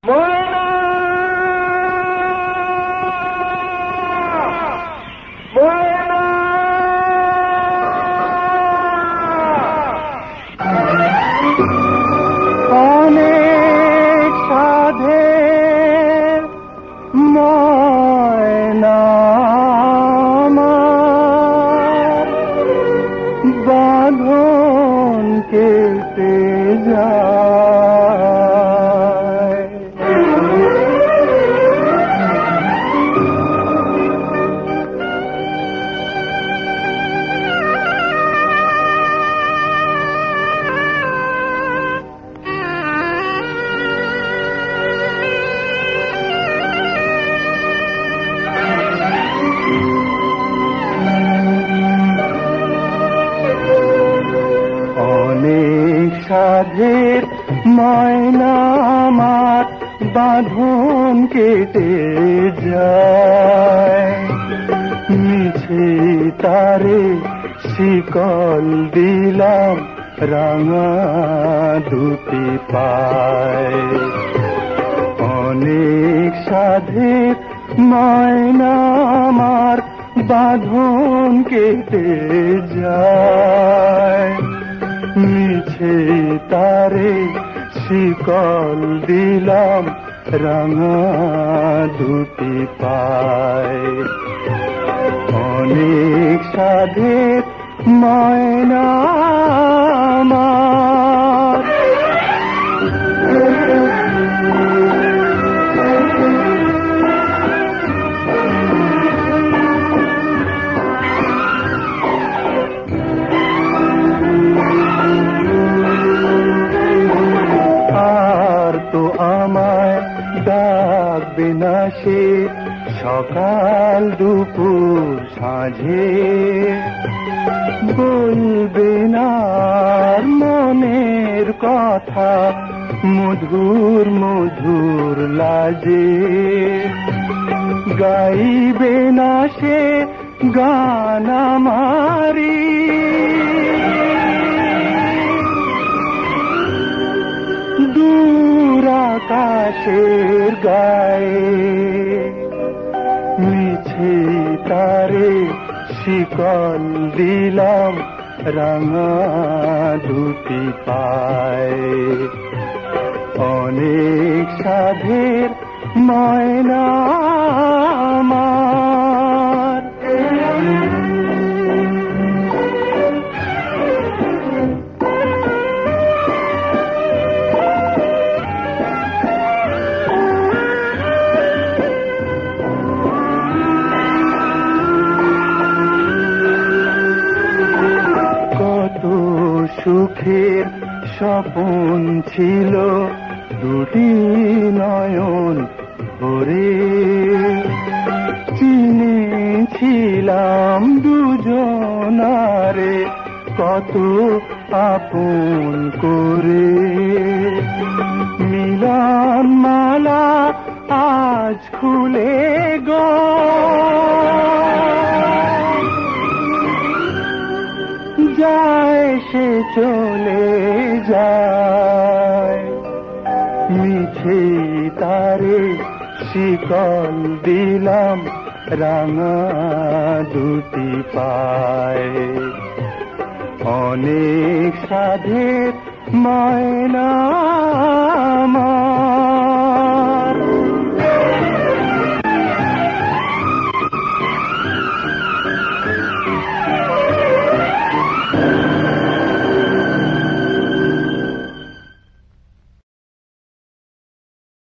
ময়না ময়না অনেক সাধে ময়না বাঁধন কেটে যায়। অনেক সাধের ময়না আমার বাঁধন কেটে যায়। মিছে তারে শিকল দিলাম রাঙা দুটি পায়। অনেক সাধের ময়না আমার বাঁধন কেটে যায়। মিছে তারে শিকল দিলাম রাঙা দুটি পায়। অনেক সাধের ময়না আমার আমায় ডাকবে না সে সকাল দুপুর সাঁঝে। বলবে না মনের কথা মধুর মধুর লাজে। গাইবে না সে গান আমারি দূর আকাশের গায়ে। মিছে তারে শিকল দিলাম রাঙা দুটি পায়। অনেক সাধের ময়না আমার সুখের স্বপন ছিল দুটি নয়ন ভরে। চিনেছিলাম দুজনারে কত আপন করে। মিলন মালা আজ খুলে গো যায় সে চলে যায়। মিছে তারে শিকল দিলাম রাঙা দুটি পায়। অনেক সাধের ময়না